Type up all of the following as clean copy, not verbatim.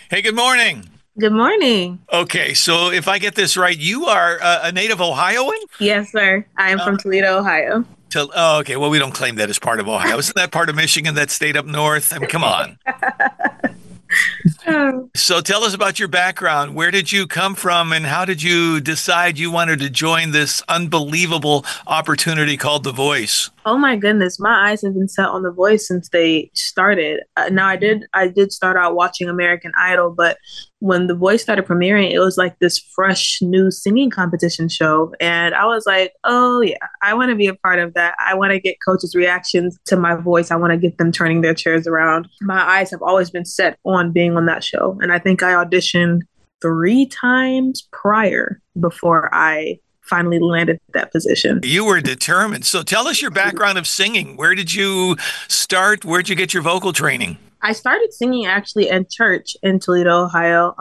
Hey, good morning. Good morning. Okay, so if I get this right, you are a native Ohioan? Yes, sir. I am Uh, from Toledo, Ohio. okay, well, we don't claim that as part of Ohio. Isn't that part of Michigan, that state up north? I mean, come on. Oh. So tell us about your background. Where did you come from, and how did you decide you wanted to join this unbelievable opportunity called The Voice? Oh my goodness, my eyes have been set on The Voice since they started. Now I did start out watching American Idol, but when The Voice started premiering, it was like this fresh new singing competition show, and I was like, "Oh yeah, I want to be a part of that. I want to get coaches' reactions to my voice. I want to get them turning their chairs around." My eyes have always been set on being on that show, and I think I auditioned 3 times prior before I finally landed that position. You were determined. So tell us your background of singing. Where did you start? Where'd you get your vocal training? I started singing actually in church in Toledo, Ohio.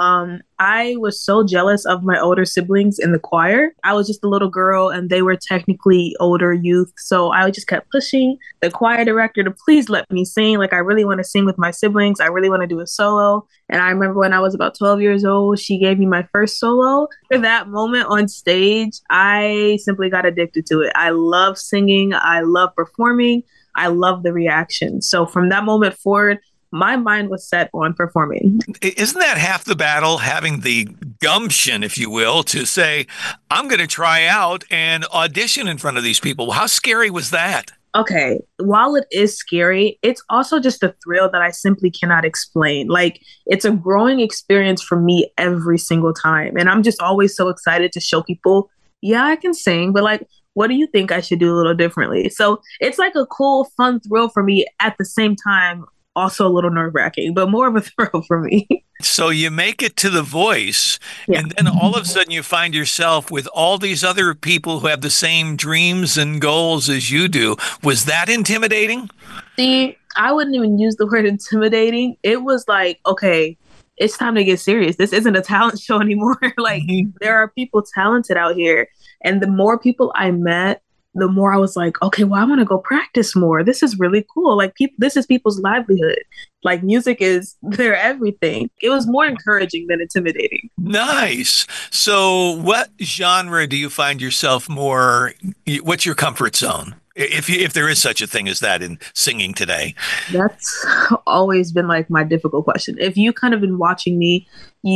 I was so jealous of my older siblings in the choir. I was just a little girl and they were technically older youth. So I just kept pushing the choir director to please let me sing. Like, I really want to sing with my siblings. I really want to do a solo. And I remember when I was about 12 years old, she gave me my first solo. For that moment on stage, I simply got addicted to it. I love singing, I love performing, I love the reaction. So from that moment forward, my mind was set on performing. Isn't that half the battle, having the gumption, if you will, to say, I'm going to try out and audition in front of these people? How scary was that? Okay, while it is scary, it's also just a thrill that I simply cannot explain. Like, it's a growing experience for me every single time. And I'm just always so excited to show people, yeah, I can sing, but like, what do you think I should do a little differently? So it's like a cool, fun thrill for me at the same time, also a little nerve wracking, but more of a thrill for me. So you make it to The Voice, Yeah. and then all of a sudden you find yourself with all these other people who have the same dreams and goals as you do. Was that intimidating? See, I wouldn't even use the word intimidating. It was like, okay, it's time to get serious. This isn't a talent show anymore. Like, Mhm. there are people talented out here. And the more people I met, the more I was like, okay, well, I want to go practice more. This is really cool. Like, people, this is people's livelihood. Like, music is their everything. It was more encouraging than intimidating. Nice. So, what genre do you find yourself more? What's your comfort zone? If there is such a thing as that in singing today. That's always been like my difficult question. If you kind of been watching me,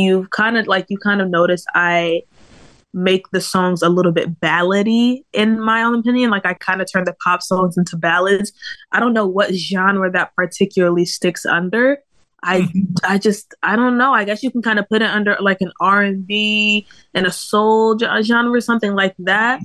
you kind of notice I make the songs a little bit ballady in my own opinion. Like, I kind of turn the pop songs into ballads. I don't know what genre that particularly sticks under. I Hmm. I don't know. I guess you can kind of put it under like an R&B and a soul genre, something like that.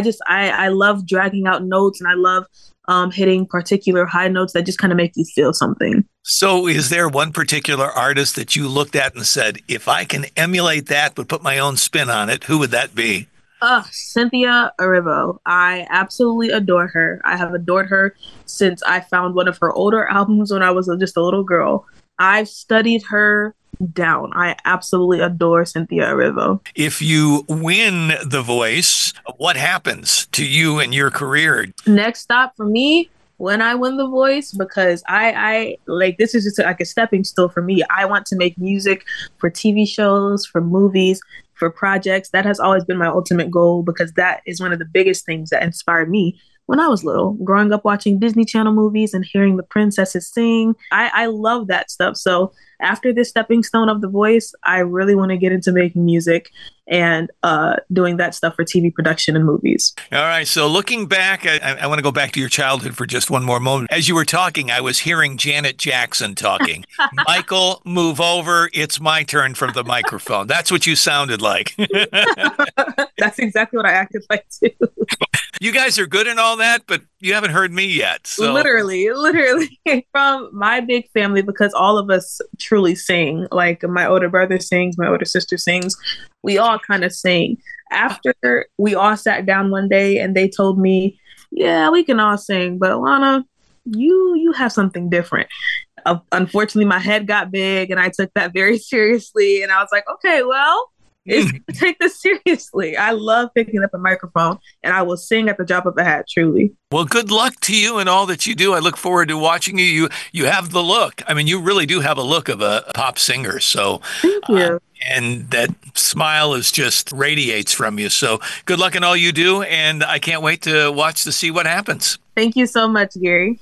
I love dragging out notes, and I love hitting particular high notes that just kind of make you feel something. So, is there one particular artist that you looked at and said, if I can emulate that but put my own spin on it, who would that be? Cynthia Erivo. I absolutely adore her. I have adored her since I found one of her older albums when I was just a little girl. I've studied her down. I absolutely adore Cynthia Erivo. If you win The Voice, what happens to you and your career? Next stop for me, when I win The Voice, because I like, this is just like a stepping stone for me. I want to make music for TV shows, for movies, for projects. That has always been my ultimate goal, because that is one of the biggest things that inspired me when I was little, growing up watching Disney Channel movies and hearing the princesses sing. I love that stuff. So after this stepping stone of The Voice, I really want to get into making music and doing that stuff for TV production and movies. All right. So, looking back, I want to go back to your childhood for just one more moment. As you were talking, I was hearing Janet Jackson talking. Michael, move over. It's my turn from the microphone. That's what you sounded like. That's exactly what I acted like too. You guys are good and all that, but you haven't heard me yet. So, Literally from my big family, because all of us truly sing. Like, my older brother sings, my older sister sings. We all kind of sing. After we all sat down one day and they told me, "Yeah, we can all sing, but Lana, you have something different." Unfortunately, my head got big and I took that very seriously. And I was like, okay, well, Take this seriously. I love picking up a microphone, and I will sing at the drop of a hat, truly. Well, good luck to you and all that you do. I look forward to watching you. You have the look. I mean, you really do have a look of a pop singer. So, Thank you. and that smile is just radiates from you. So, good luck in all you do, and I can't wait to watch to see what happens. Thank you so much, Gary.